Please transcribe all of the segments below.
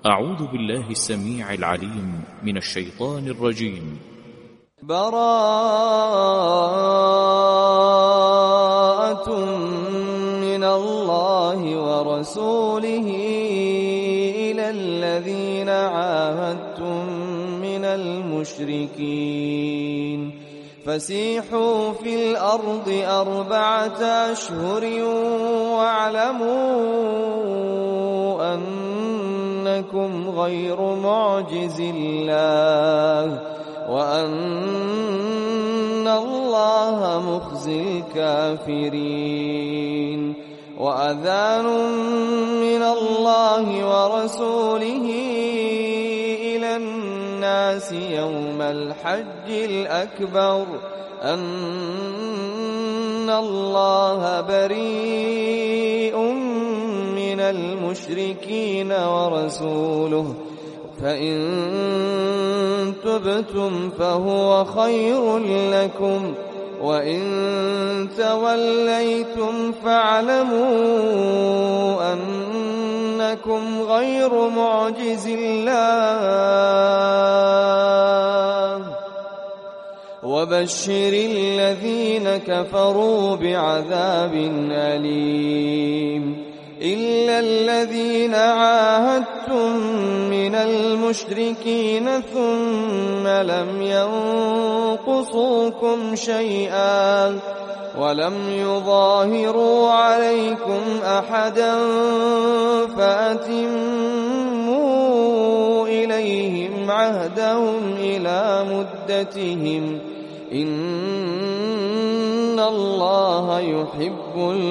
أعوذ بالله السميع العليم من الشيطان الرجيم. براءة من الله ورسوله إلى الذين عاهدتم من المشركين فسيحوا في الأرض 4 أشهر واعلموا أنكم غير معجز الله وأن الله مخزي الكافرين. وأذان من الله ورسوله إلى الناس يوم الحج الأكبر أن الله بريء من المشركين ورسوله فإن تبتم فهو خير لكم وإن توليتم فاعلموا أنكم غير معجز الله وبشر الذين كفروا بعذاب أليم. إلا الذين عاهدتم من المشركين ثم لم ينقصوكم شيئا ولم يظاهروا عليكم أحدا فأتموا إليهم عهدهم إلى مدتهم إن الله يحب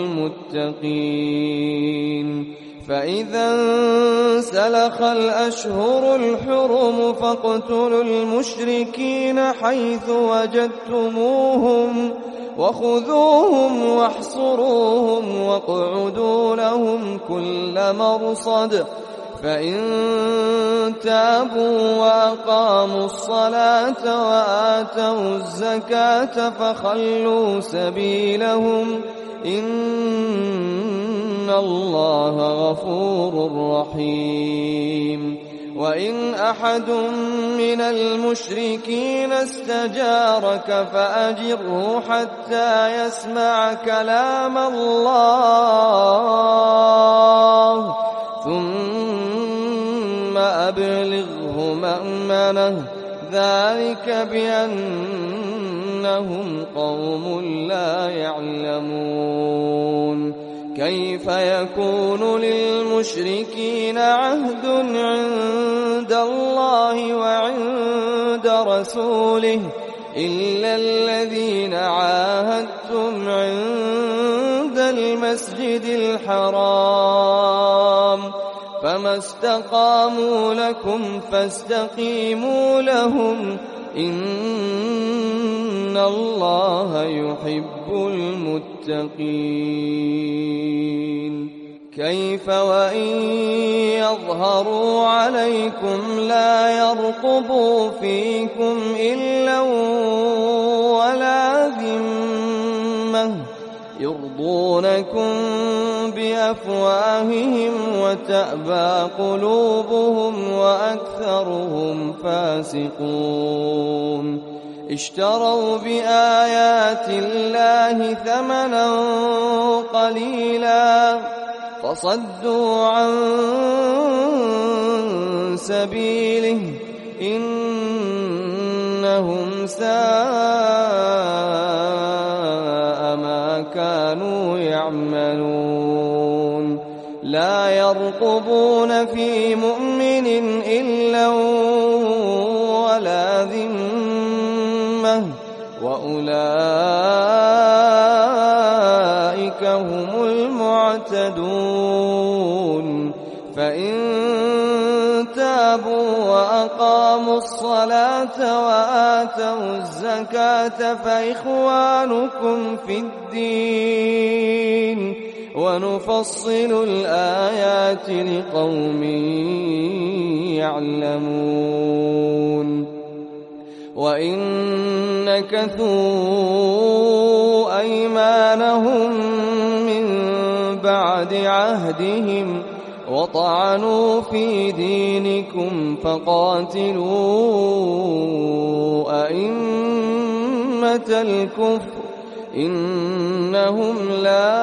المتقين. فإذا انسلخ الأشهر الحرم فاقتلوا المشركين حيث وجدتموهم وخذوهم واحصروهم واقعدوا لهم كل مرصد فإن تابوا وأقاموا الصلاة وآتوا الزكاة فخلوا سبيلهم إن الله غفور رحيم. وإن أحد من المشركين استجارك فأجره حتى يسمع كلام الله ثم أبلغه مأمنه ذلك بأنهم قوم لا يعلمون. كيف يكون للمشركين عهد عند الله وعند رسوله إلا الذين عاهدتم عند المسجد الحرام فما استقاموا لكم فاستقيموا لهم إن الله يحب المتقين. كيف وإن يظهروا عليكم لا يرقبوا فيكم إلا ولا ذمة يرضونكم بأفواههم وتأبى قلوبهم وأكثرهم فاسقون. اشتروا بآيات الله ثمنا قليلا فصدوا عن سبيله إنهم ساء ما كانوا يعملون. لا يرقبون في مؤمن إلا ولا ذمة وأولئك هم المعتدون. فإن تابوا وأقاموا الصلاة وآتوا الزكاة فإخوانكم في الدين ونفصل الآيات لقوم يعلمون. وإن نكثوا أيمانهم من بعد عهدهم وطعنوا في دينكم فقاتلوا أئمة الكفر إنهم لا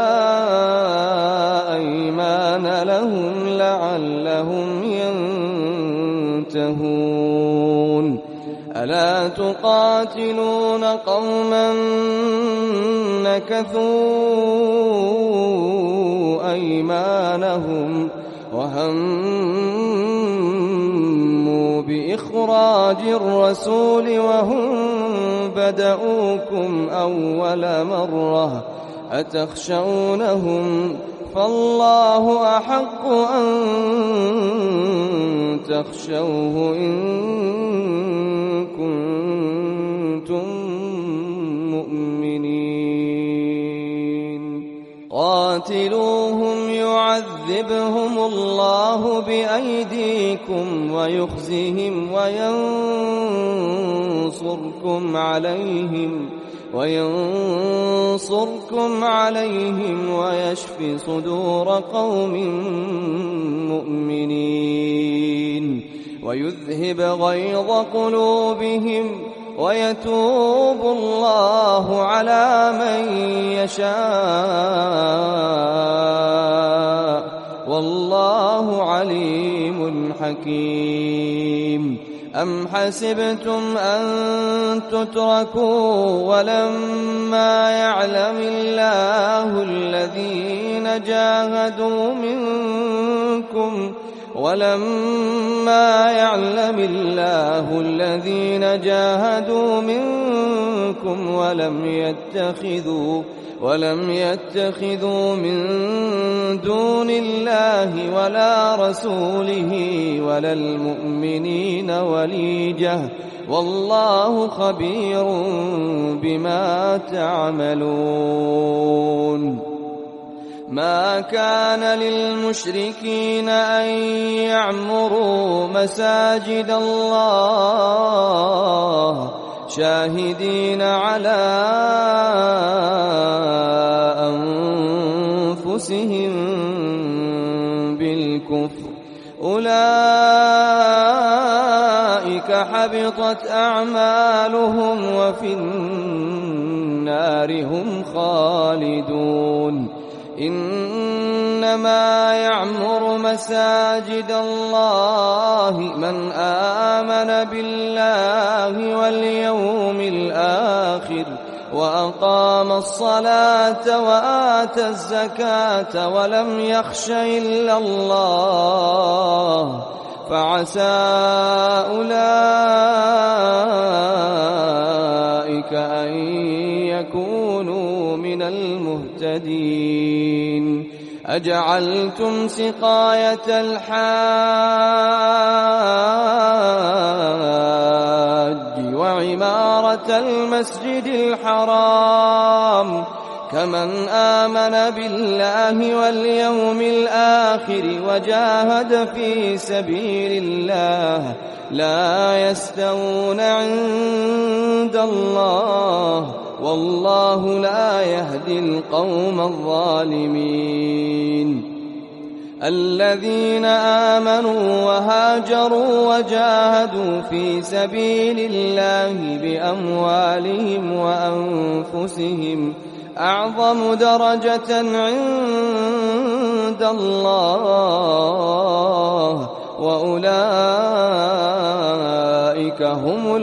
أيمان لهم لعلهم ينتهون ألا تقاتلون قوما نكثوا أيمانهم وهموا بإخراج الرسول وهم بدؤوكم أول مرة أتخشونهم فالله أحق أن تخشوه إن كنتم مؤمنين قاتلوهم يعذبهم الله بأيديكم ويخزهم وينصركم عليهم ويشف صدور قوم مؤمنين ويذهب غيظ قلوبهم ويتوب الله على من يشاء والله عليم حكيم أم حسبتم أن تتركوا ولما يعلم الله الذين جاهدوا منكم ولم يتخذوا من دون الله ولا رسوله ولا المؤمنين وليجة والله خبير بما تعملون ما كان للمشركين أن يعمروا مساجد الله شاهدين على أنفسهم بالكفر أولئك حبطت أعمالهم وفي النار هم خالدون إنما يعمر مساجد الله من آمن بالله واليوم الآخر وأقام الصلاة وآتى الزكاة ولم يخش إلا الله فعسى أولئك أن يكونوا من المهتدين أجعلتم سقاية الحاج وعمارة المسجد الحرام كمن آمن بالله واليوم الآخر وجاهد في سبيل الله لا يستوون عند الله والله لا يهدي القوم الظالمين الذين آمنوا وهاجروا وجاهدوا في سبيل الله بأموالهم وأنفسهم أعظم درجة عند الله وأولئك هم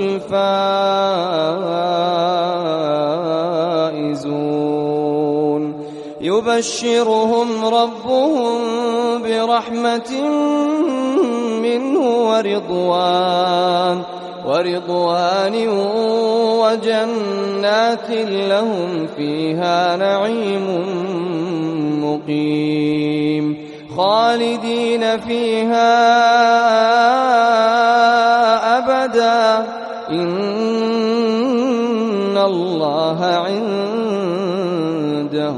الفائزون يبشرهم ربهم برحمة منه ورضوان وجنات لهم فيها نعيم مقيم خالدين فيها أبدا إن الله عنده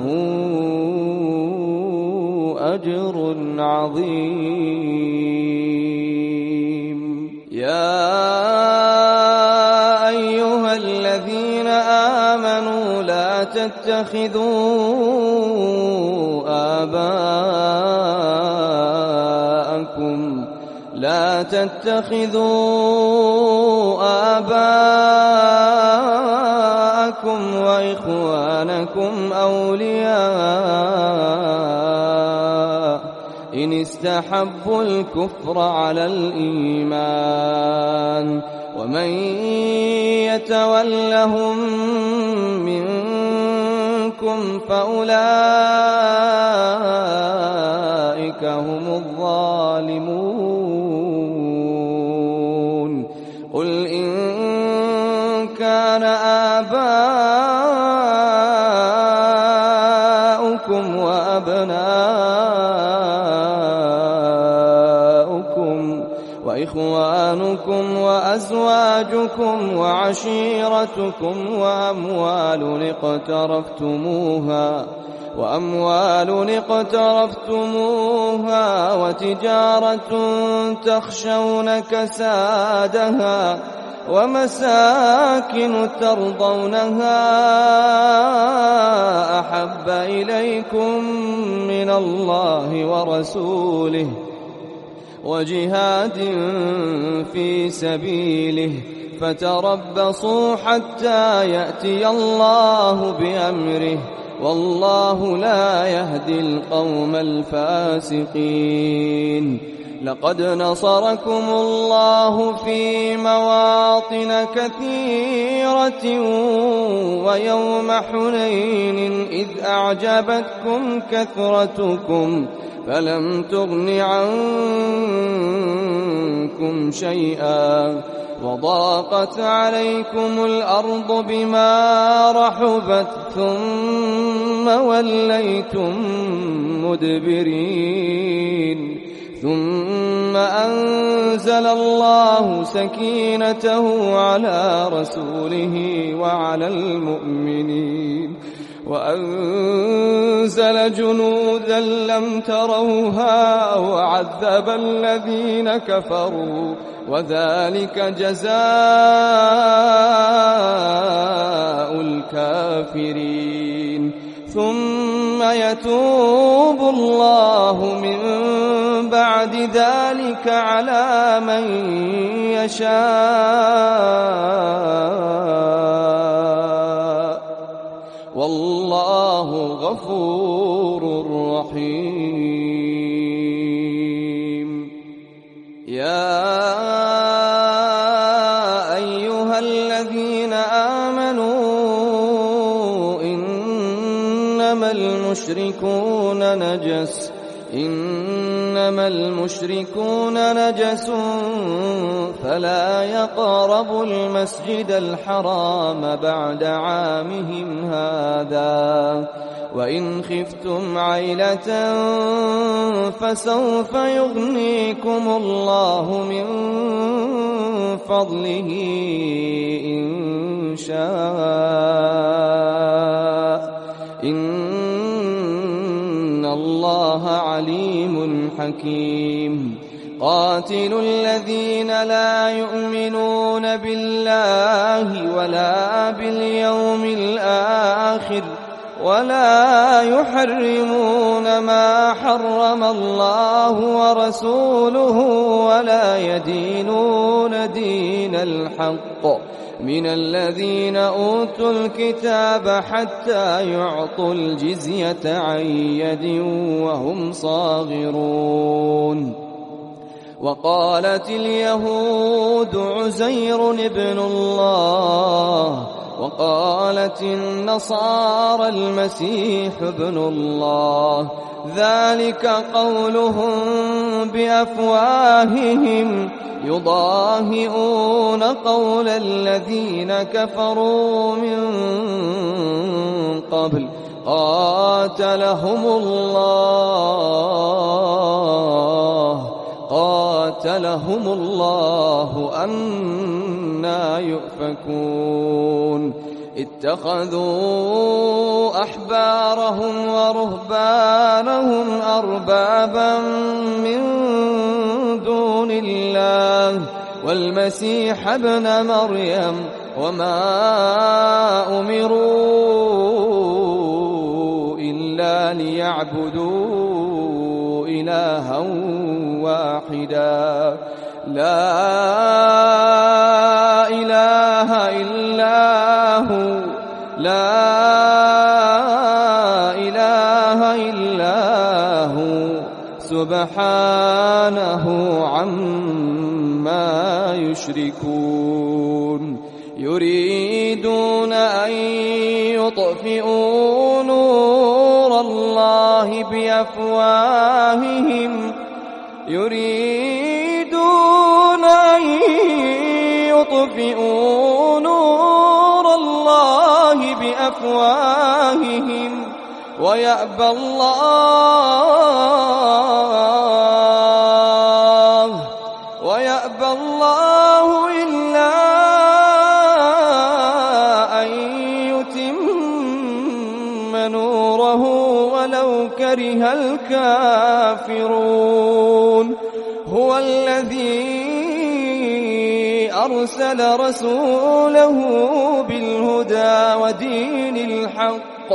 أجر عظيم يا أيها الذين آمنوا لا تتخذوا لا تتخذوا آباءكم وإخوانكم أولياء إن استحبوا الكفر على الإيمان ومن يتولهم منكم فأولئك هم الظالمون قل إن كان آباؤكم وأبناؤكم وإخوانكم وأزواجكم وعشيرتكم وأموال اقترفتموها وتجارة تخشون كسادها ومساكن ترضونها أحب إليكم من الله ورسوله وجهاد في سبيله فتربصوا حتى يأتي الله بأمره والله لا يهدي القوم الفاسقين لقد نصركم الله في مواطن كثيرة ويوم حنين إذ أعجبتكم كثرتكم فلم تغن عنكم شيئا وضاقت عليكم الأرض بما رحبت ثم وليتم مدبرين ثم أنزل الله سكينته على رسوله وعلى المؤمنين وأنزل جنودا لم تروها وعذب الذين كفروا وذلك جزاء الكافرين ثم يتوب الله من بعد ذلك على من يشاء والله غفور رحيم يا أيها الذين آمنوا إنما المشركون نجس فلا يقربوا المسجد الحرام بعد عامهم هذا وإن خفتم عيلة فسوف يغنيكم الله من فضله إن شاء إن الله عليم حكيم قاتلوا الذين لا يؤمنون بالله ولا باليوم الآخر ولا يحرمون ما حرم الله ورسوله ولا يدينون دين الحق من الذين أوتوا الكتاب حتى يعطوا الجزية عن يد وهم صاغرون وقالت اليهود عزير ابن الله وقالت النصارى المسيح ابن الله ذلك قولهم بأفواههم يضاهئون قول الذين كفروا من قبل قاتلهم الله أنى يؤفكون اتخذوا أحبارهم ورهبانهم أربابا من دون الله والمسيح ابن مريم وما أمروا إلا ليعبدوا إلها واحدا لا إله إلا هو لا إله إلا هو سبحانه عما يشركون يريدون أن يطفئوا نور الله بأفواههم يريدون أن يطفئوا نور الله بأفواههم ويأبى الله إلا أن يتم نوره ولو كره الكافرون هو الذي أرسل رسوله بالهدى ودين الحق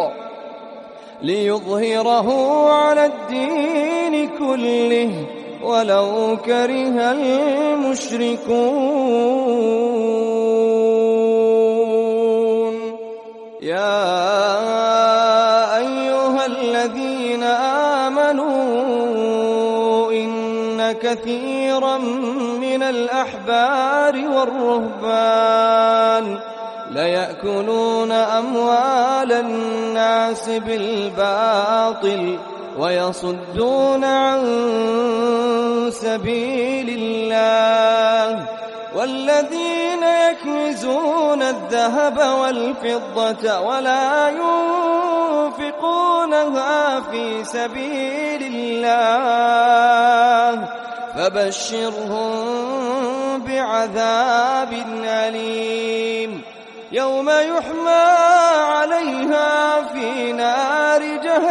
ليظهره على الدين كله ولو كره المشركون يا أيها الذين آمنوا إن كثيرا من الأحبار والرهبان ليأكلون أموال الناس بالباطل ويصدون عن سبيل الله والذين يكنزون الذهب والفضة ولا ينفقونها في سبيل الله فبشرهم بعذاب أليم يوم يحمى عليها في نار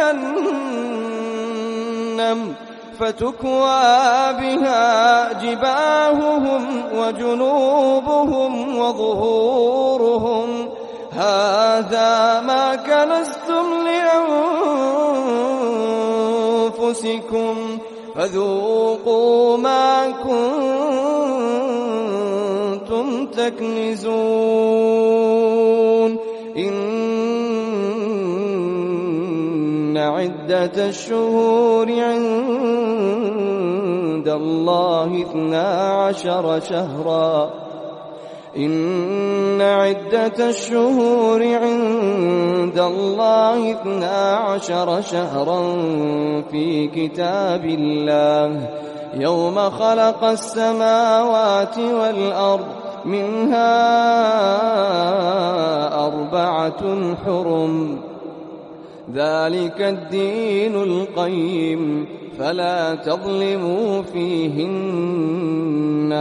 جهنم فتكوى بها جباههم وجنوبهم وظهورهم هذا ما كنزتم لأنفسكم فذوقوا ما كنتم تكنزون إن عدة الشهور عند الله 12 شهرا إن عدة الشهور عند الله 12 شهرا في كتاب الله يوم خلق السماوات والأرض منها 4 حرم ذلك الدين القيم فلا تظلموا فيهن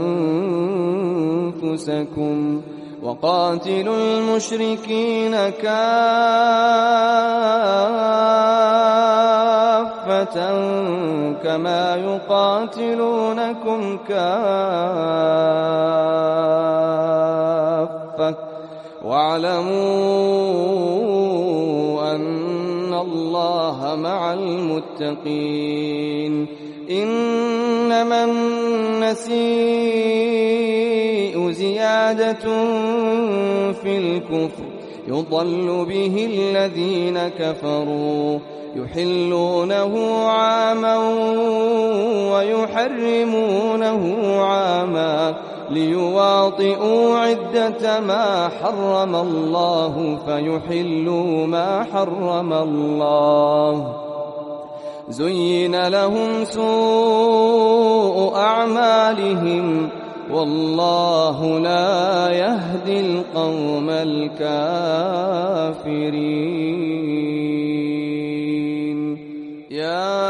أنفسكم وقاتلوا المشركين كافة كما يقاتلونكم كافة واعلموا أن الله مع المتقين إنما النسيء زيادة في الكفر يضل به الذين كفروا يحلونه عاما ويحرمونه عاما ليواطئوا عدة ما حرم الله فيحلوا ما حرم الله زين لهم سوء أعمالهم والله لا يهدي القوم الكافرين يا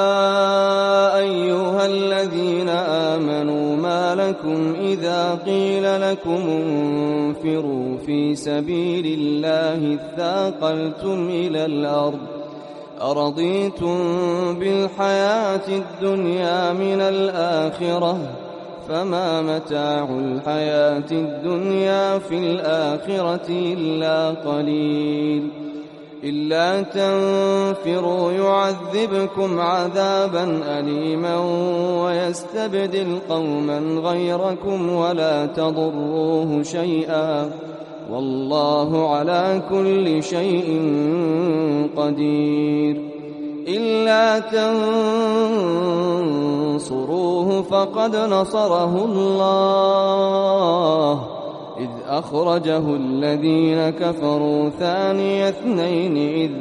أيها الذين آمنوا ما لكم إذا قيل لكم انفروا في سبيل الله اثاقلتم إلى الأرض أرضيتم بالحياة الدنيا من الآخرة فما متاع الحياة الدنيا في الآخرة إلا قليل إلا تنفروا يعذبكم عذابا أليما ويستبدل قوما غيركم ولا تضروه شيئا والله على كل شيء قدير. إلا تنصروه فقد نصره الله إذ أخرجه الذين كفروا ثاني اثنين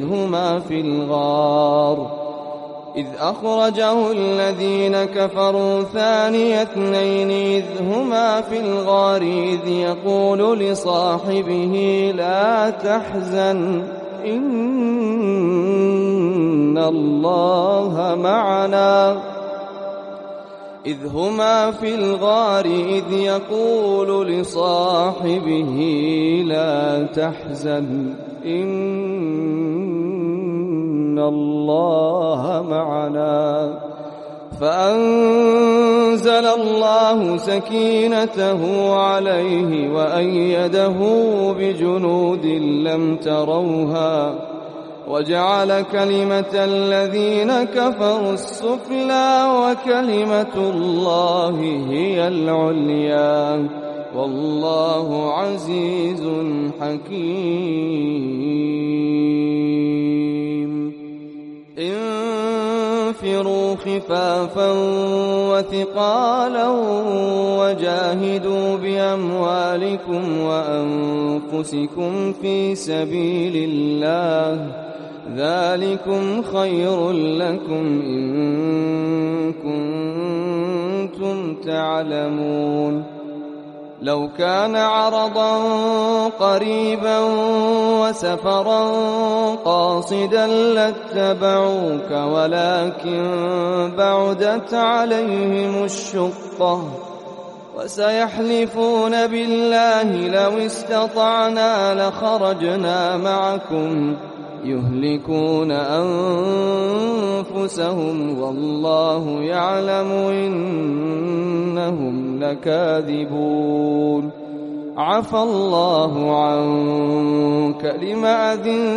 إذ هما في الغار إذ يقول لصاحبه لا تحزن إن الله معنا فأنزل الله سكينته عليه وأيده بجنود لم تروها وجعل كلمة الذين كفروا السفلى وكلمة الله هي العليا والله عزيز حكيم. انفروا خفافا وثقالا وجاهدوا بأموالكم وأنفسكم في سبيل الله ذلكم خير لكم إن كنتم تعلمون. لو كان عرضا قريبا وسفرا قاصدا لاتبعوك ولكن بعدت عليهم الشقة وسيحلفون بالله لو استطعنا لخرجنا معكم يهلكون أنفسهم والله يعلم إنهم لكاذبون. عفى الله عنك لما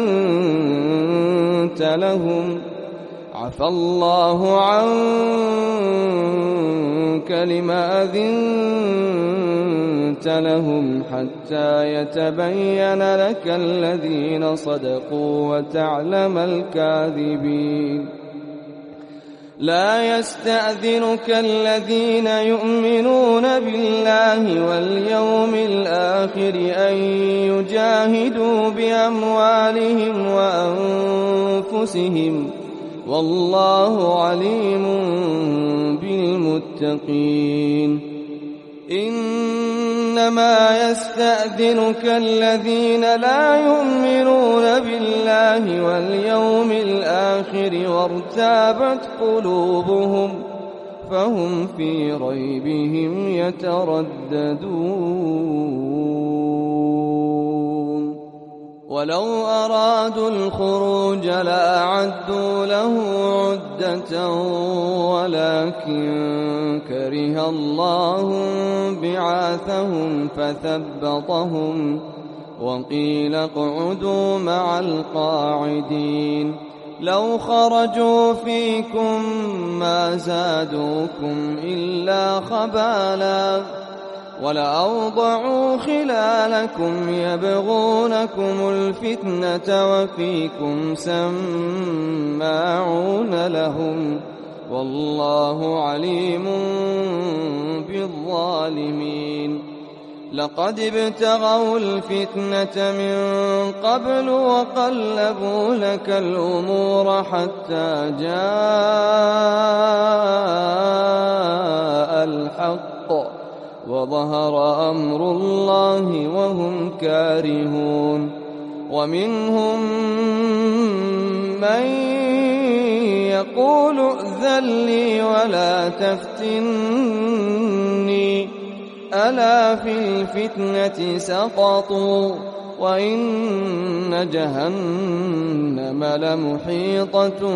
أذنت لهم حتى يتبين لك الذين صدقوا وتعلم الكاذبين. لا يستأذنك الذين يؤمنون بالله واليوم الآخر أن يجاهدوا بأموالهم وأنفسهم والله عليم بالمتقين. إنما يستأذنك الذين لا يؤمنون بالله واليوم الآخر وارتابت قلوبهم فهم في ريبهم يترددون. ولو أرادوا الخروج لأعدوا له عدة ولكن كره الله بعاثهم فثبطهم وقيل اقعدوا مع القاعدين. لو خرجوا فيكم ما زادوكم إلا خبالا ولأوضعوا خلالكم يبغونكم الفتنة وفيكم سماعون لهم والله عليم بالظالمين. لقد ابتغوا الفتنة من قبل وقلبوا لك الأمور حتى جاء الحق وظهر أمر الله وهم كارهون. ومنهم من يقول ائذن لي ولا تفتني ألا في الفتنة سقطوا وإن جهنم لمحيطة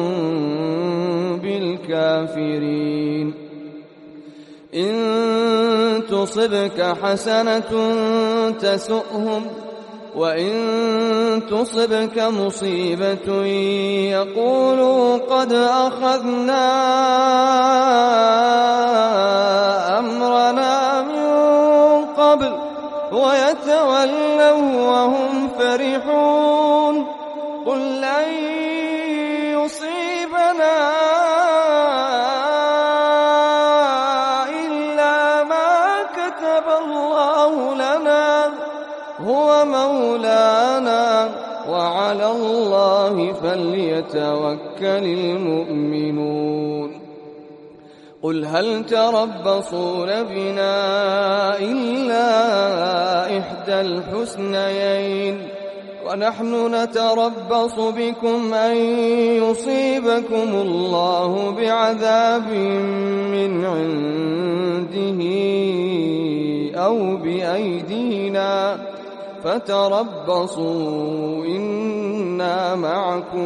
بالكافرين. إن تصبك حسنة تسؤهم وإن تصبك مصيبة يقولوا قد أخذنا أمرنا من قبل ويتولوا وهم فرحون قل لن يصيبنا إلا ما كتب الله لنا هو مولانا وعلى الله فليتوكل المؤمنون قل هل تربصون بنا إلا إحدى الحسنيين ونحن نتربص بكم أن يصيبكم الله بعذاب من عنده أو بأيدينا فتربصوا إنا معكم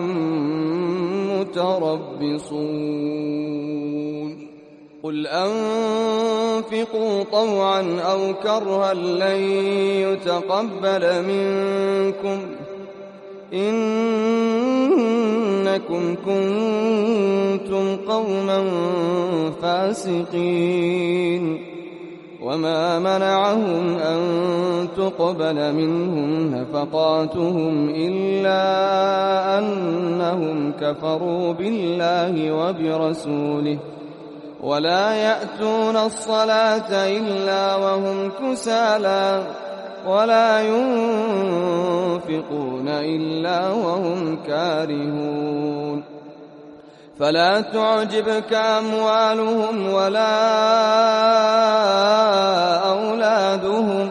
متربصون قل أنفقوا طوعا أو كرها لن يتقبل منكم إنكم كنتم قوما فاسقين وما منعهم أن تقبل منهم نفقاتهم إلا أنهم كفروا بالله وبرسوله ولا يأتون الصلاة إلا وهم كسالى ولا ينفقون إلا وهم كارهون فلا تعجبك أموالهم ولا أولادهم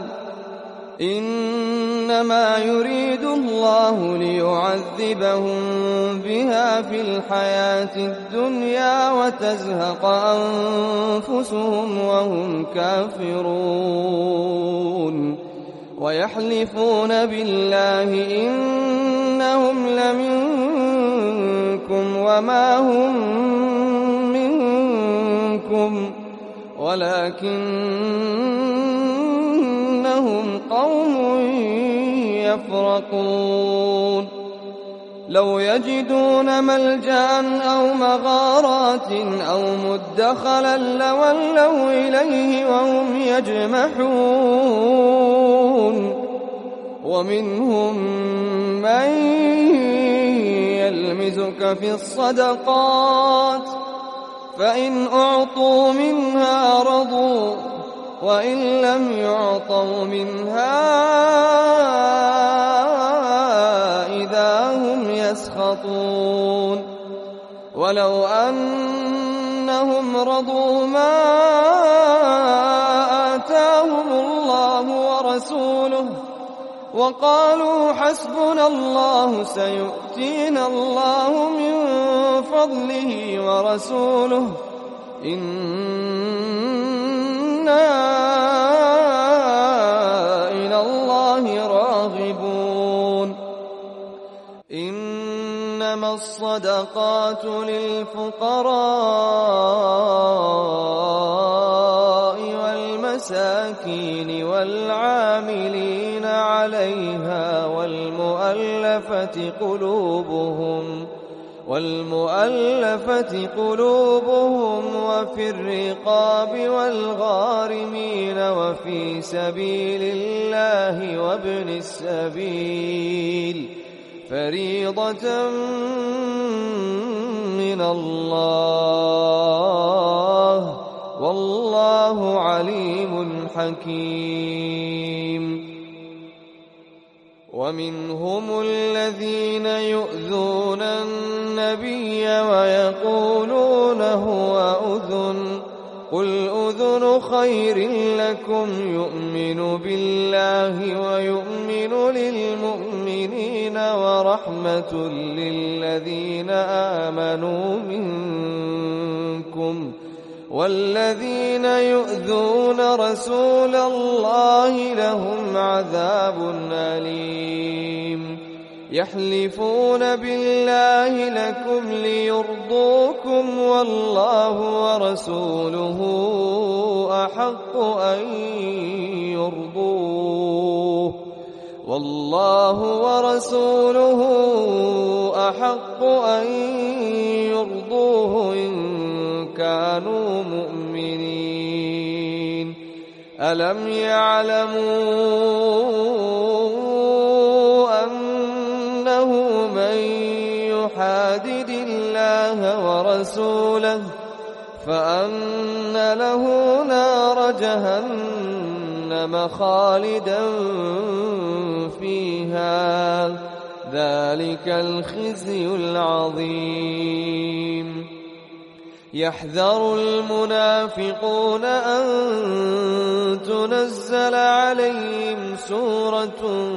إنما يريد الله ليعذبهم بها في الحياة الدنيا وتزهق أنفسهم وهم كافرون ويحلفون بالله إنهم لمنكم وما هم منكم ولكنهم قوم يفرقون لو يجدون ملجأ أو مغارات أو مدخلا لولوا إليه وهم يجمحون ومنهم من يلمزك في الصدقات فإن أعطوا منها رضوا وإن لم يعطوا منها إذا هم يسخطون ولو أنهم رضوا ما آتاهم الله ورسوله وقالوا حسبنا الله سيؤتينا الله من فضله ورسوله إنا إلى الله راغبون إنما الصدقات للفقراء والمساكين والعاملين عليها والمؤلفة قلوبهم وفي الرقاب والغارمين وفي سبيل الله وابن السبيل فريضة من الله والله عليم حكيم ومنهم الذين يؤذون النبي ويقولون هو أذن قل أذن خير لكم يؤمن بالله ويؤمن للمؤمنين ورحمة للذين آمنوا منكم والذين يؤذون رسول الله لهم عذاب أليم يحلفون بالله لكم ليرضوكم والله ورسوله أحق أن يرضوه والله ورسوله أحق أن يرضوه إن كانوا مؤمنين. ألم يعلموا أنه من يحادد الله ورسوله فأن له نار جهنم خالدا فيها ذلك الخزي العظيم. يحذر المنافقون أن تنزل عليهم سورة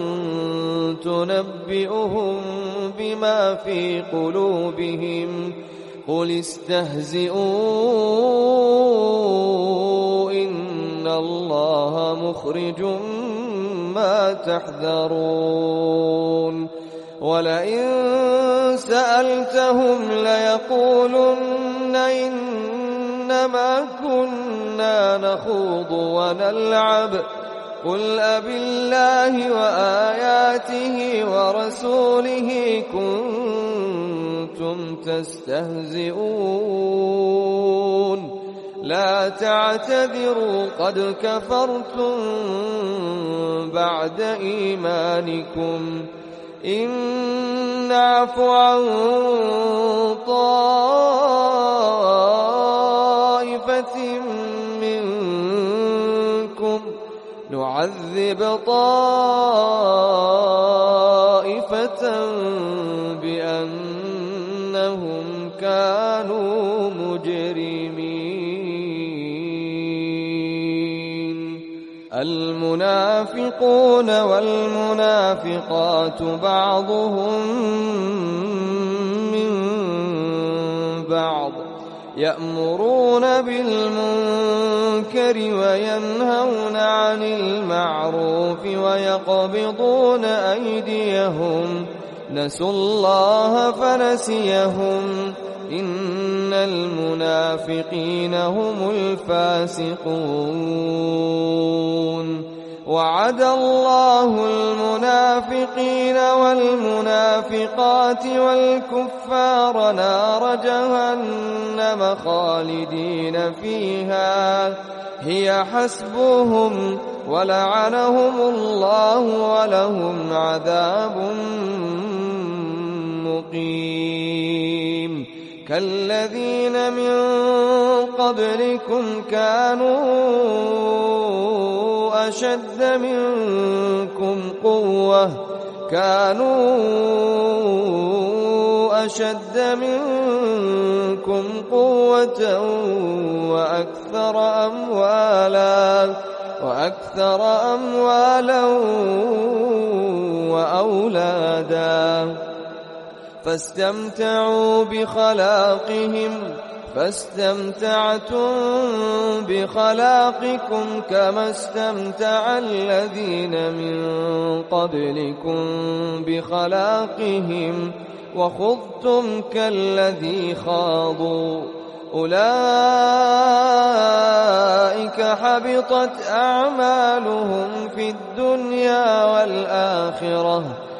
تنبئهم بما في قلوبهم قل استهزئوا إن الله مخرج ما تحذرون. ولئن سألتهم ليقولن إنما كنا نخوض ونلعب قل أبالله وآياته ورسوله كنتم تستهزئون لا تعتذروا قد كفرتم بعد إيمانكم إن نعف عن طائفة منكم نعذب طائفة بأنهم كانوا مجرمين. المنافقون والمنافقات بعضهم من بعض يأمرون بالمنكر وينهون عن المعروف ويقبضون أيديهم نسوا الله فنسيهم إن المنافقين هم الفاسقون. وعد الله المنافقين والمنافقات والكفار نار جهنم خالدين فيها هي حسبهم ولعنهم الله ولهم عذاب مقيم. كالذين من قبلكم كانوا أشد منكم قوة وأكثر أموالا وأولادا فاستمتعتم بخلاقكم كما استمتع الذين من قبلكم بخلاقهم وخضتم كالذي خاضوا أولئك حبطت أعمالهم في الدنيا والآخرة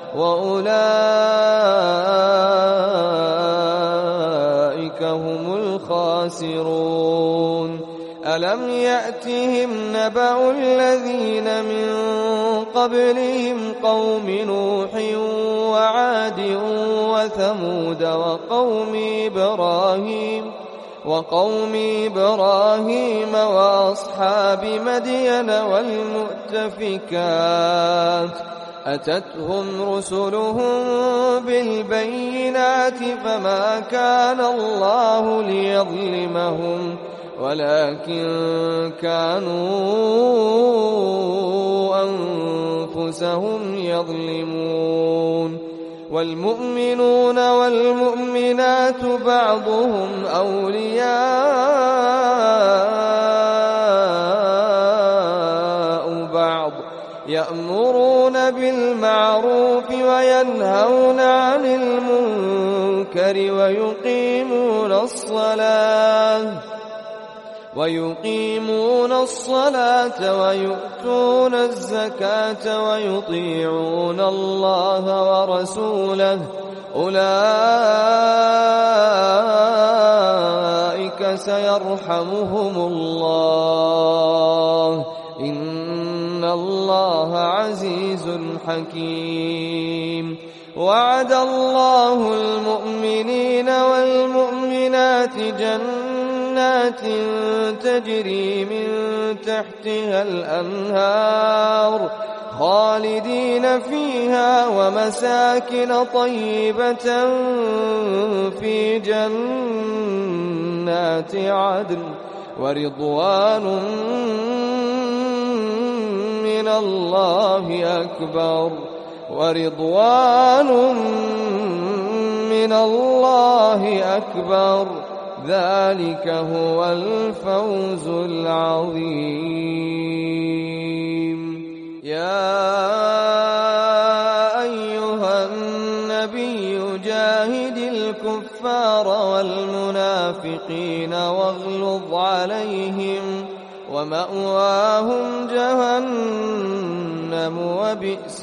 وأولئك هم الخاسرون. ألم يأتهم نبأ الذين من قبلهم قوم نوح وعاد وثمود وقوم إبراهيم وأصحاب مدين والمؤتفكات أتتهم رسلهم بالبينات فما كان الله ليظلمهم ولكن كانوا أنفسهم يظلمون. والمؤمنون والمؤمنات بعضهم أولياء بعض يأمرون بالمعروف وينهون عن المنكر ويقيمون الصلاة ويؤتون الزكاة ويطيعون الله ورسوله أولئك سيرحمهم الله إن الله عزيز حكيم. وعد الله المؤمنين والمؤمنات جنات تجري من تحتها الأنهار خالدين فيها ومساكن طيبة في جنات عدن ورضوان من الله أكبر ذلك هو الفوز العظيم. يا أيها النبي جاهد الكفار والمنافقين واغلظ عليهم ومأواهم جهنم وبئس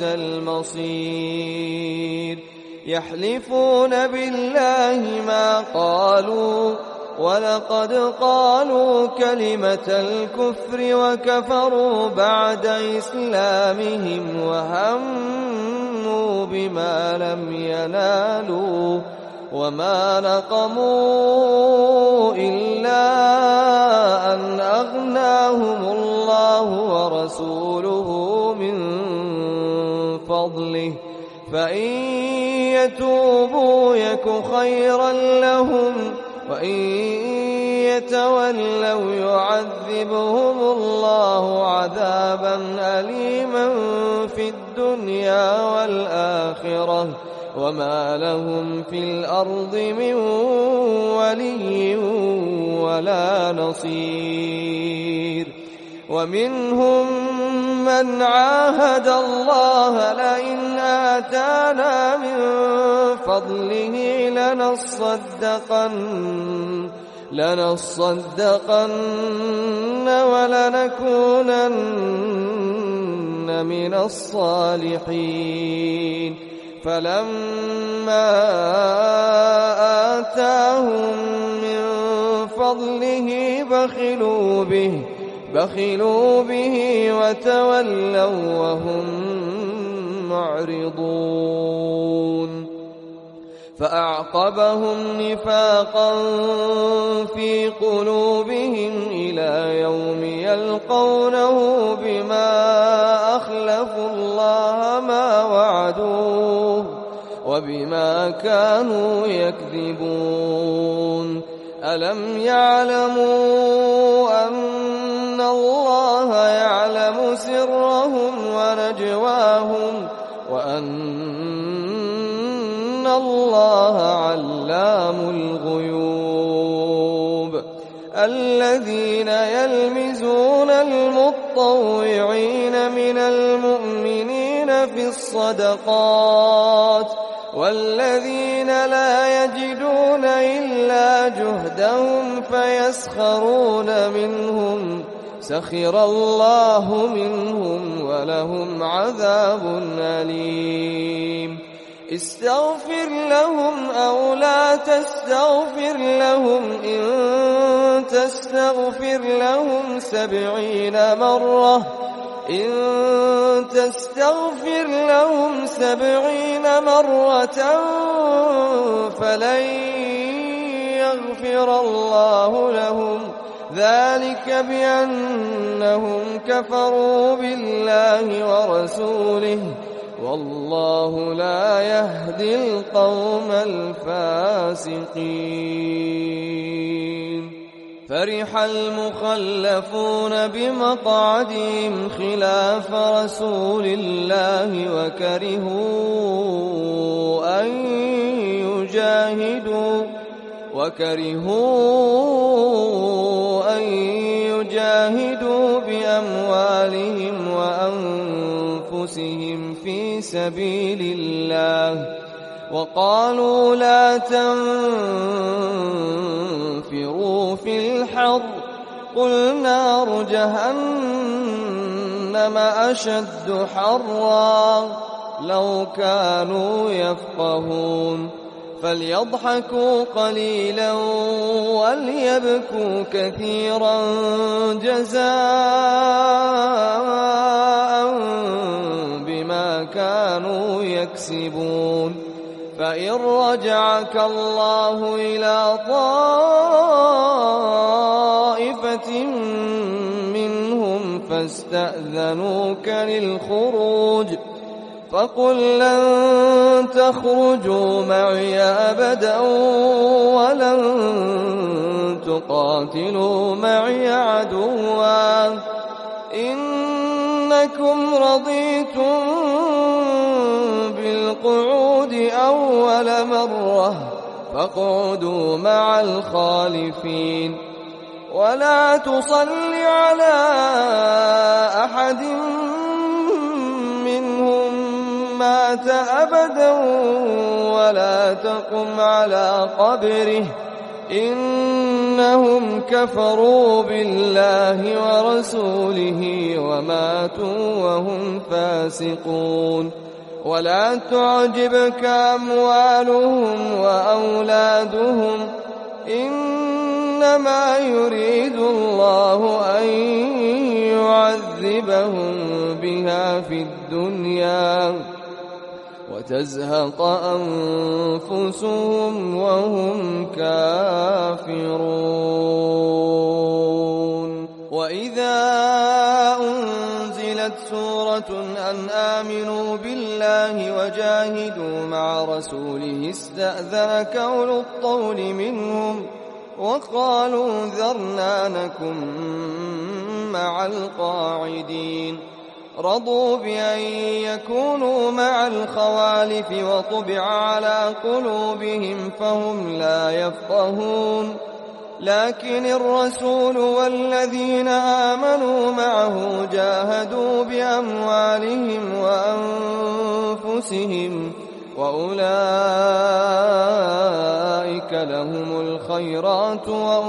المصير. يحلفون بالله ما قالوا ولقد قالوا كلمة الكفر وكفروا بعد إسلامهم وهموا بما لم ينالوا وما نقموا إلا أن أغناهم الله ورسوله من فضله فإن يتوبوا يك خيرا لهم وإن يتولوا يعذبهم الله عذابا أليما في الدنيا والآخرة وما لهم في الأرض من ولي ولا نصير. ومنهم من عاهد الله لئن آتانا من فضله لنصدقن ولنكونن من الصالحين. فلما آتاهم من فضله بخلوا به وتولوا وهم معرضون. فأعقبهم نفاقا في قلوبهم إلى يوم يلقونه بما أخلفوا الله ما وعدوه وبما كانوا يكذبون. ألم يعلموا أن الله يعلم سرهم ونجواهم وأن الله علام الغيوب. الذين يلمزون المطوعين من المؤمنين في الصدقات والذين لا يجدون إلا جهدهم فيسخرون منهم سخر الله منهم ولهم عذاب أليم. استغفر لهم أو لا تستغفر لهم إن تستغفر لهم 70 مرة فلن يغفر الله لهم ذلك بأنهم كفروا بالله ورسوله والله لا يهدي القوم الفاسقين. فرح المخلفون بمقعدهم خلاف رسول الله وكرهوا أن يجاهدوا بأموالهم وأنفسهم في سبيل الله وقالوا لا تنفروا في الحر قل نار جهنم أشد حرا لو كانوا يفقهون فليضحكوا قليلا وليبكوا كثيرا جزاء بما كانوا يكسبون فإن رجعك الله إلى طائفة منهم فاستأذنوك للخروج فقل لن تخرجوا معي أبدا ولن تقاتلوا معي عدوا إنكم رضيتم بالقعود أول مرة فاقعدوا مع الخالفين ولا تصل على أحد منهم مات أبدا ولا تقم على قبره إنهم كفروا بالله ورسوله وماتوا وهم فاسقون ولا تعجبك أموالهم وأولادهم إنما يريد الله أن يعذبهم بها في الدنيا وتزهق أنفسهم وهم كافرون وإذا أنزلت سورة أن آمنوا بالله وجاهدوا مع رسوله استأذنك أولو الطول منهم وقالوا ذرنا نكن مع القاعدين رضوا بأن يكونوا مع الخوالف وطبع على قلوبهم فهم لا يفقهون لكن الرسول والذين آمنوا معه جاهدوا بأموالهم وأنفسهم وأولئك لهم الخيرات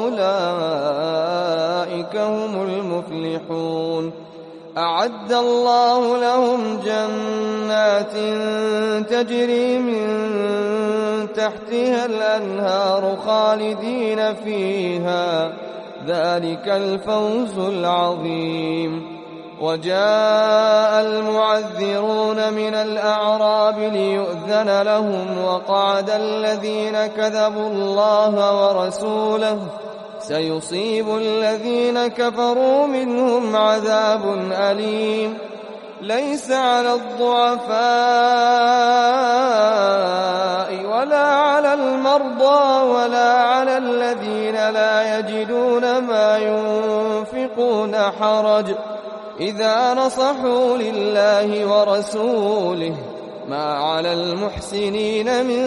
وأولئك هم المفلحون أعد الله لهم جنات تجري من تحتها الأنهار خالدين فيها ذلك الفوز العظيم وجاء المعذرون من الأعراب ليؤذن لهم وقعد الذين كذبوا الله ورسوله سيصيب الذين كفروا منهم عذاب أليم ليس على الضعفاء ولا على المرضى ولا على الذين لا يجدون ما ينفقون حرج إذا نصحوا لله ورسوله ما على المحسنين من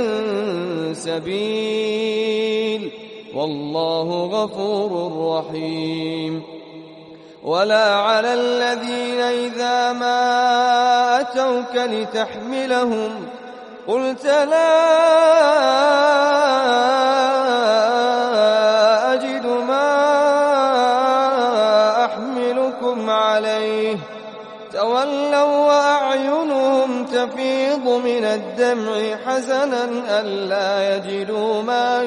سبيل والله غفور رحيم ولا على الذين إذا ما أتوك لتحملهم قلت لا أجد ما أحملكم عليه تولوا وأعينهم تفيض من الدمع حزنا ألا يجدوا ما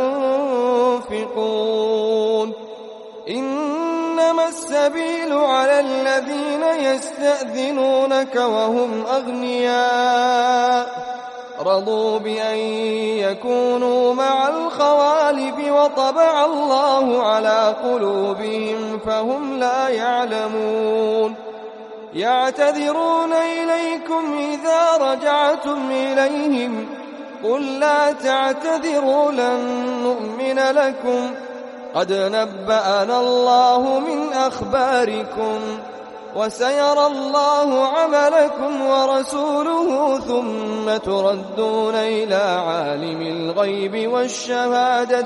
ينفقون إنما السبيل على الذين يستأذنونك وهم أغنياء رضوا بأن يكونوا مع الخوالف وطبع الله على قلوبهم فهم لا يعلمون يعتذرون إليكم إذا رجعتم إليهم قل لا تعتذروا لن نؤمن لكم قد نبأنا الله من أخباركم وسيرى الله عملكم ورسوله ثم تردون إلى عالم الغيب والشهادة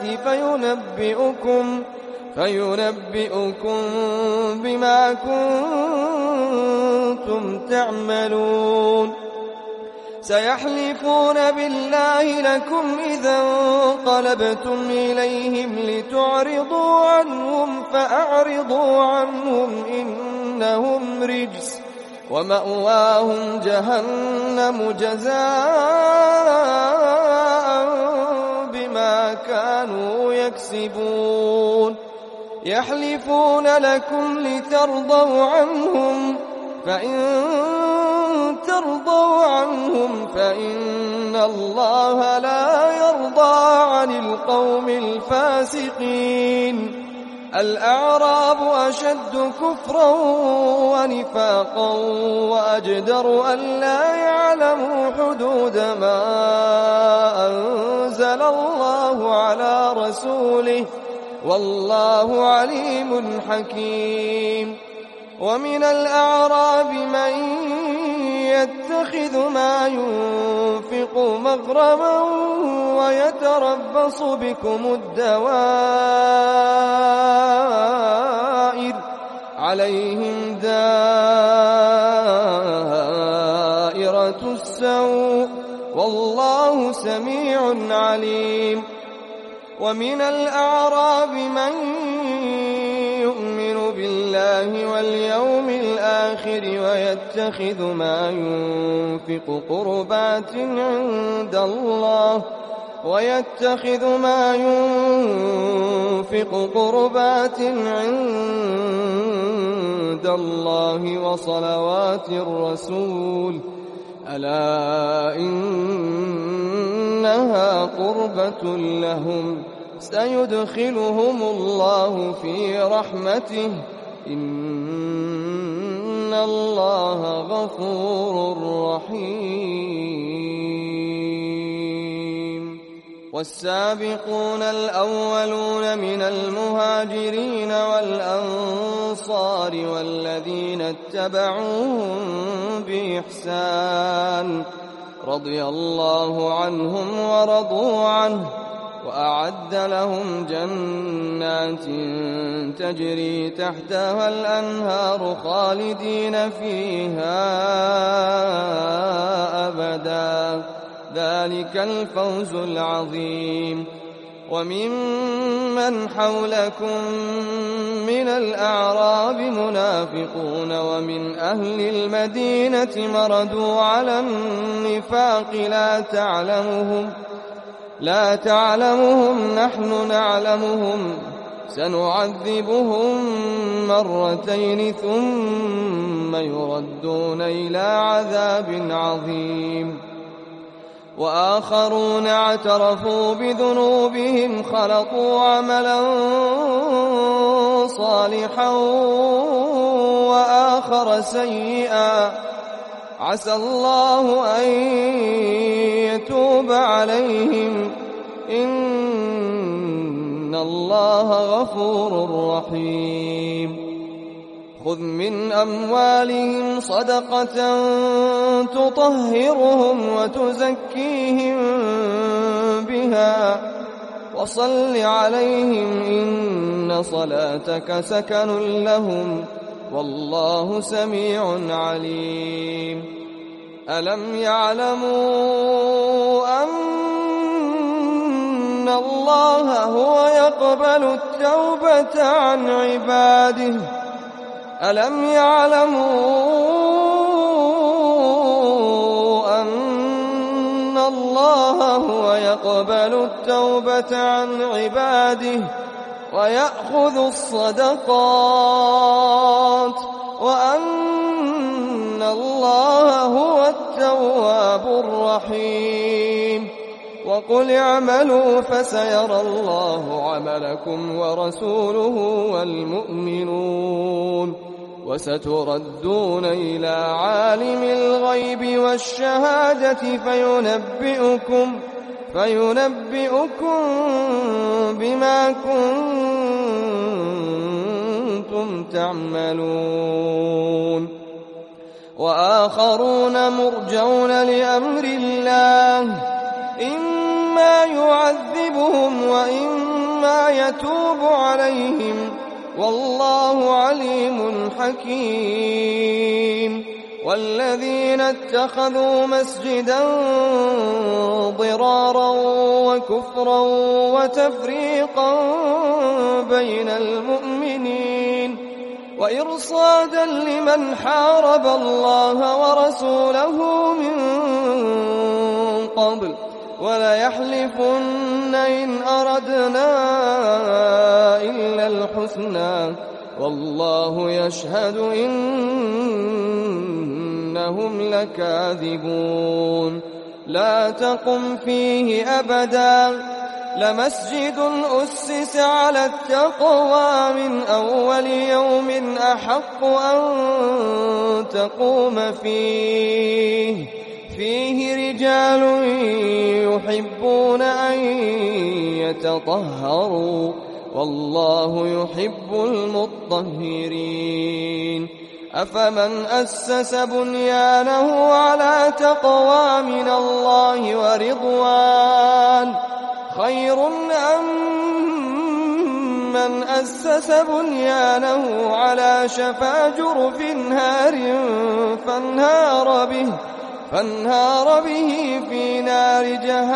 فينبئكم بما كنتم تعملون سيحلفون بالله لكم إذا انقلبتم إليهم لتعرضوا عنهم فأعرضوا عنهم إنهم رجس ومأواهم جهنم جزاء بما كانوا يكسبون يحلفون لكم لترضوا عنهم فإن ترضوا عنهم فإن الله لا يرضى عن القوم الفاسقين الأعراب أشد كفرا ونفاقا وأجدر أن لا يعلموا حدود ما أنزل الله على رسوله والله عليم حكيم ومن الأعراب من يتخذ ما ينفق مغرما ويتربص بكم الدوائر عليهم دائرة السوء والله سميع عليم ومن الأعراب من يؤمن بالله واليوم الآخر ويتخذ ما ينفق قربات عند الله وصلوات الرسول ألا إنها قربة لهم سيدخلهم الله في رحمته إن الله غفور رحيم والسابقون الأولون من المهاجرين والأنصار والذين اتبعوهم بإحسان رضي الله عنهم ورضوا عنه وأعد لهم جنات تجري تحتها الأنهار خالدين فيها أبدا ذلك الفوز العظيم وممن حولكم من الأعراب منافقون ومن أهل المدينة مردوا على النفاق لا تعلمهم نحن نعلمهم سنعذبهم مرتين ثم يردون إلى عذاب عظيم وآخرون اعترفوا بذنوبهم خلطوا عملا صالحا وآخر سيئا عسى الله أن يتوب عليهم إن الله غفور رحيم خذ من أموالهم صدقة تطهرهم وتزكيهم بها وصل عليهم إن صلاتك سكن لهم والله سميع عليم ألم يعلموا أن الله هو يقبل التوبة عن عباده ألم يعلموا أن الله هو يقبل التوبة عن عباده ويأخذ الصدقات وأن الله هو التواب الرحيم وقل اعملوا فسيرى الله عملكم ورسوله والمؤمنون وستردون إلى عالم الغيب والشهادة فينبئكم بما كنتم تعملون وآخرون مرجون لأمر الله إما يعذبهم وإما يتوب عليهم والله عليم حكيم والذين اتخذوا مسجدا ضرارا وكفرا وتفريقا بين المؤمنين وإرصادا لمن حارب الله ورسوله من قبل وليحلفن إن أردنا إلا الحسنى والله يشهد إنهم لكاذبون لا تقم فيه أبدا لمسجد أسس على التقوى من أول يوم أحق أن تقوم فيه رجال يحبون أن يتطهروا والله يحب المطهرين أفمن أسس بنيانه على تقوى من الله ورضوان خير أم من أسس بنيانه على شفا جرف هار فانهار به في نار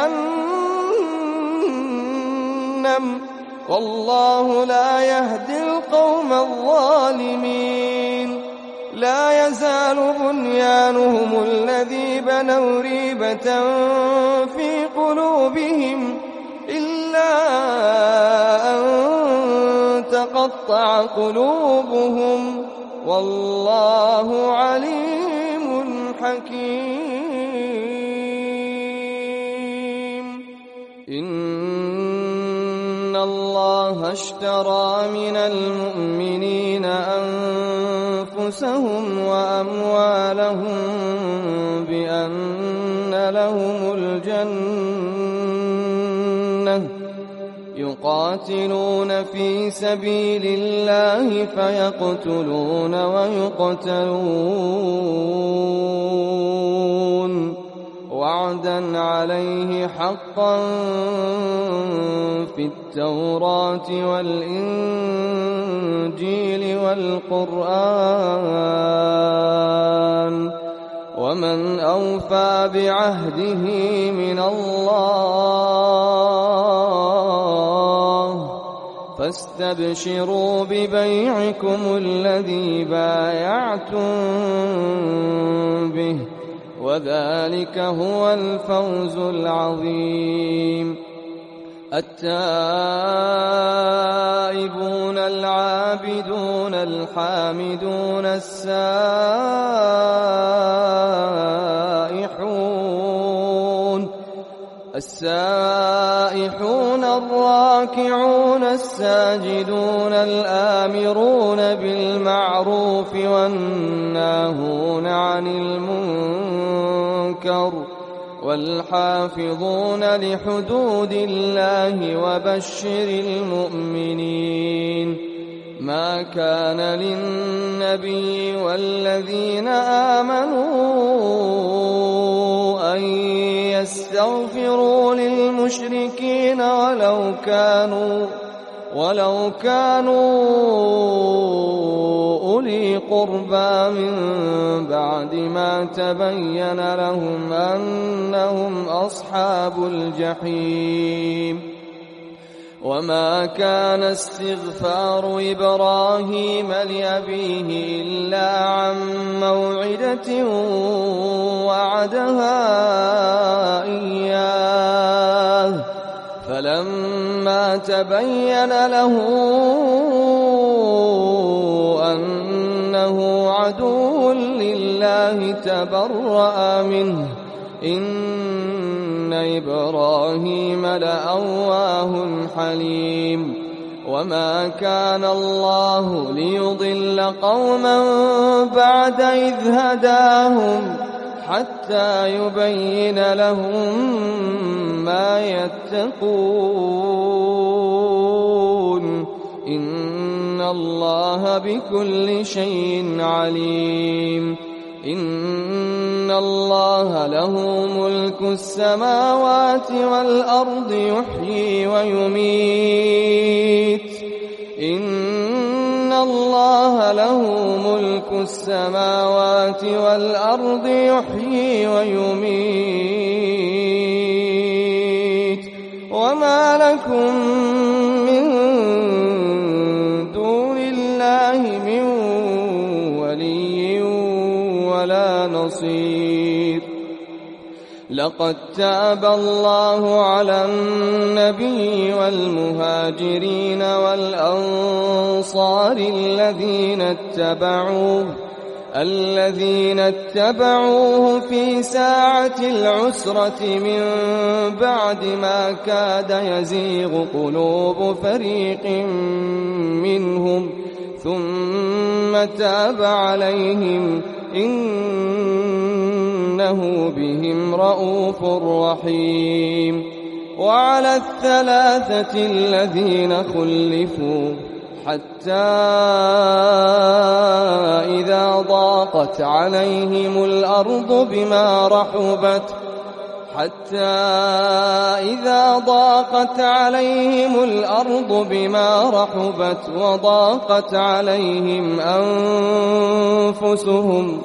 جهنم والله لا يهدي القوم الظالمين لا يزال بنيانهم الذي بنوا ريبة في قلوبهم إلا أن تقطع قلوبهم والله عليم حكيم إن الله اشترى من المؤمنين أنفسهم وأموالهم بأن لهم الجنة يقاتلون في سبيل الله فيقتلون ويقتلون وعدا عليه حقا في التوراة والإنجيل والقرآن ومن أوفى بعهده من الله فاستبشروا ببيعكم الذي بايعتم به وذلك هو الفوز العظيم التائبون العابدون الحامدون السائحون الراكعون الساجدون الآمرون بالمعروف والناهون عن المنكر والحافظون لحدود الله وبشر المؤمنين ما كان للنبي والذين آمنوا أن يستغفروا للمشركين ولو كانوا أولي قربى من بعد ما تبين لهم أنهم أصحاب الجحيم وما كان استغفار إبراهيم لأبيه إلا عن موعدة وعدها إياه فلما تبين له أنه عدو لله تبرأ منه إن إبراهيم لأواه حليم وما كان الله ليضل قوما بعد إذ هداهم حتى يبين لهم ما يتقون إن الله بكل شيء عليم إن الله له ملك السماوات والأرض يحيي ويميت إن الله الله له ملك السماوات والأرض يحيي ويميت وما لكم من دون الله من ولي ولا نصير. لقد تاب الله على النبي والمهاجرين والأنصار الذين اتبعوه في ساعة العسرة من بعد ما كاد يزيغ قلوب فريق منهم ثم تاب عليهم إنه بهم رءوف رحيم. وعلى الثلاثة الذين خلفوا حتى إذا ضاقت عليهم الأرض بما رحبت وضاقت عليهم أنفسهم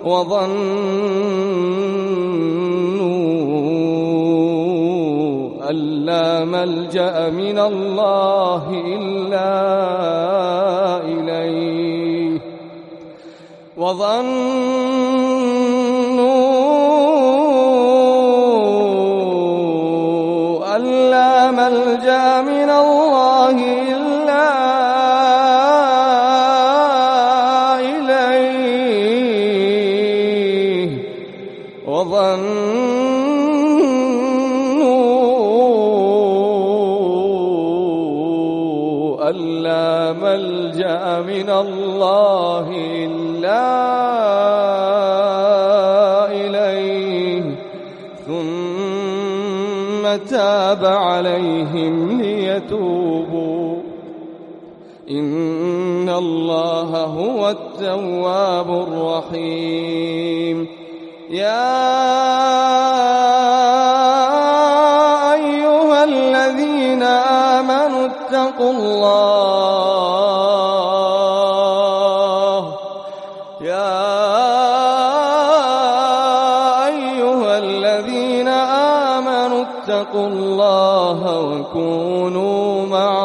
وظنوا أن لا ملجأ من الله إلا إليه من الله إلا إليه ثم تاب عليهم ليتوبوا إن الله هو التواب الرحيم. يا أيها الذين آمنوا اتقوا الله وكونوا مع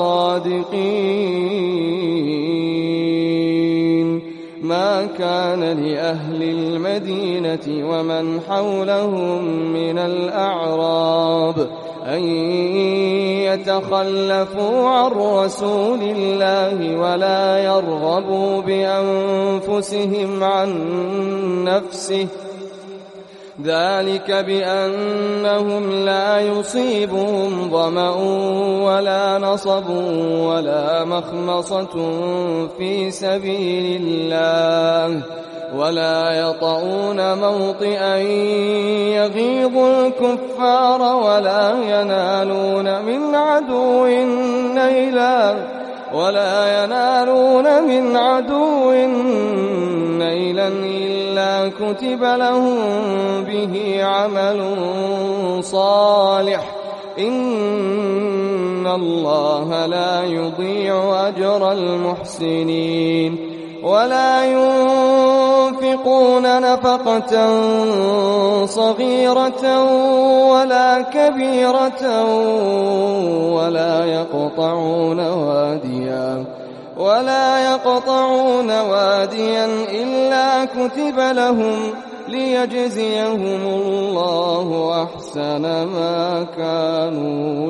الصادقين. ما كان لأهل المدينة ومن حولهم من الأعراب أن يتخلفوا عن رسول الله ولا يرغبوا بأنفسهم عن نفسه ذلك بأنهم لا يصيبهم ظمأ ولا نصب ولا مخمصة في سبيل الله ولا يطؤون موطئا يغيظ الكفار ولا ينالون من عدو نيلا إلا كتب لهم به عمل صالح إن الله لا يضيع أجر المحسنين. ولا ينفقون نفقة صغيرة ولا كبيرة ولا يقطعون واديا إلا كتب لهم ليجزيهم الله أحسن ما كانوا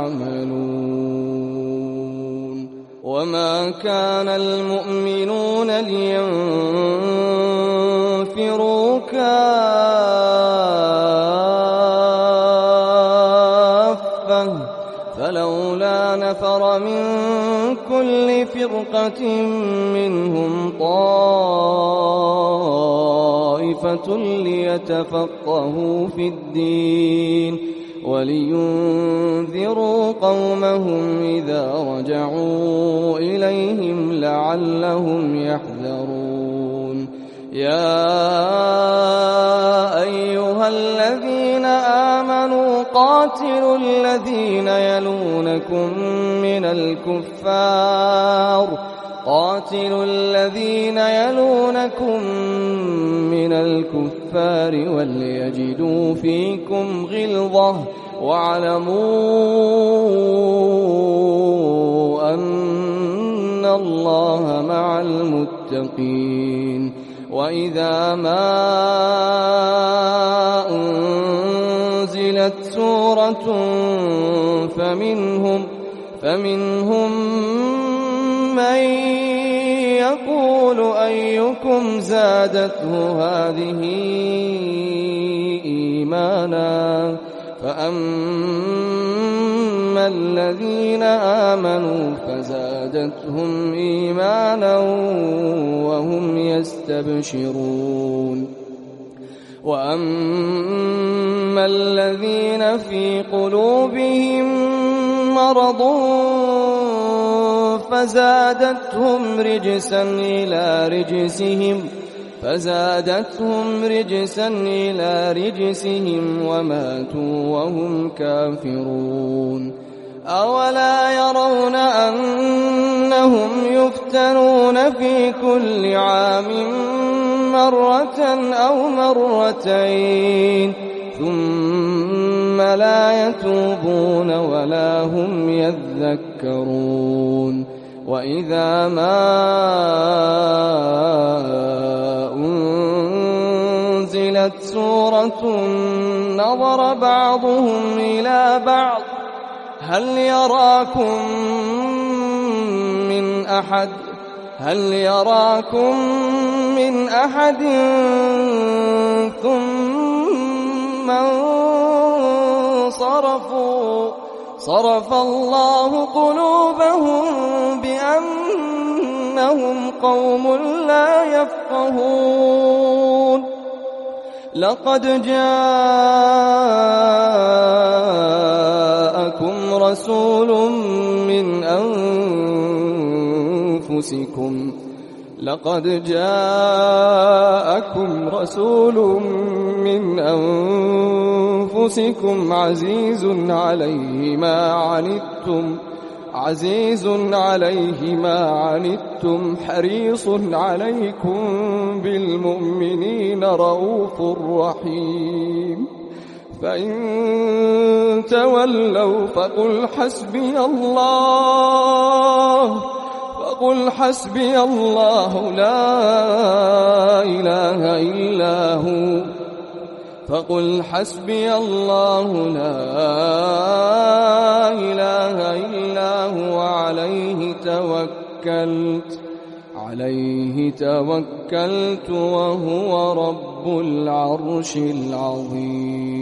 يعملون. وما كان المؤمنون لينفروا كافة فلولا نفر من كل فرقة منهم طائفة ليتفقهوا في الدين ولينذروا قومهم إذا رجعوا إليهم لعلهم يحذرون. يا أيها الذين آمنوا قاتلوا الذين يلونكم من الكفار قاتلوا الذين يلونكم من الكفار وليجدوا فيكم غلظة واعلموا أن الله مع المتقين. وإذا ما أنزلت سورة فمنهم من يقول أيكم زادته هذه إيمانا فأما الذين آمنوا فزادتهم إيمانا وهم يستبشرون. وأما الذين في قلوبهم مرض فزادتهم رجسا إلى رجسهم وماتوا وهم كافرون. أولا يرون أنهم يفتنون في كل عام مرة أو مرتين ثم لا يتوبون ولا هم يذكرون. وإذا ما أنزلت سورة نظر بعضهم إلى بعض هل يراكم من أحد ثم انصرفوا صرف الله قلوبهم بأنهم قوم لا يفقهون. لقد جاءكم رسول من أنفسكم عزيز عليه ما عنتم حريص عليكم بالمؤمنين رؤوف رحيم. فإن تولوا فقل حسبي الله لا إله إلا هو عليه توكلت وهو رب العرش العظيم.